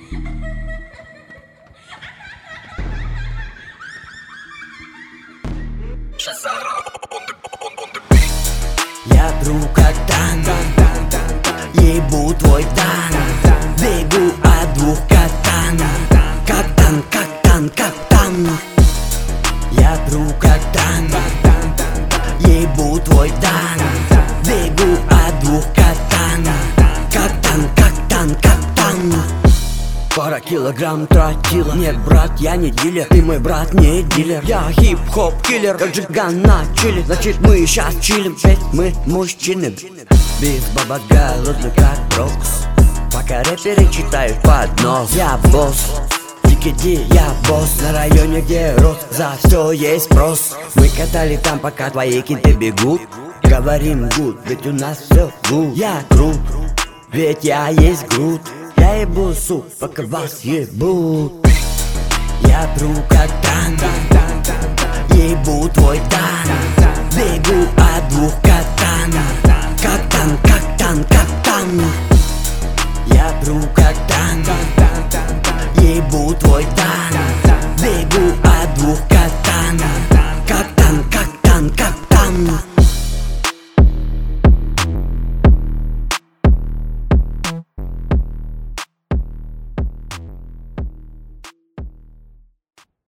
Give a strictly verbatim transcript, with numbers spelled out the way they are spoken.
Я друг катан, ебу твой тан, бегу от двух катан. Катан, катан, катан. Я друг катан, ебу твой тан, бегу от двух катан. Катан, катан, катан. Пара килограмм тротила. Нет, брат, я не дилер, ты мой брат не дилер. Я хип-хоп киллер, как Джиган на чили. Значит мы сейчас чилим, ведь мы мужчины. Без бабок голодный как Брокс, пока рэперы читают под нос. Я босс, Дикиди, я босс. На районе, где рос, за все есть спрос. Мы катали там, пока твои кенты бегут. Говорим гуд, ведь у нас все гуд. Я крут, ведь я есть груд. Я ебу суп, пока вас ебут. Я друг катан, ебу твой тан, бегу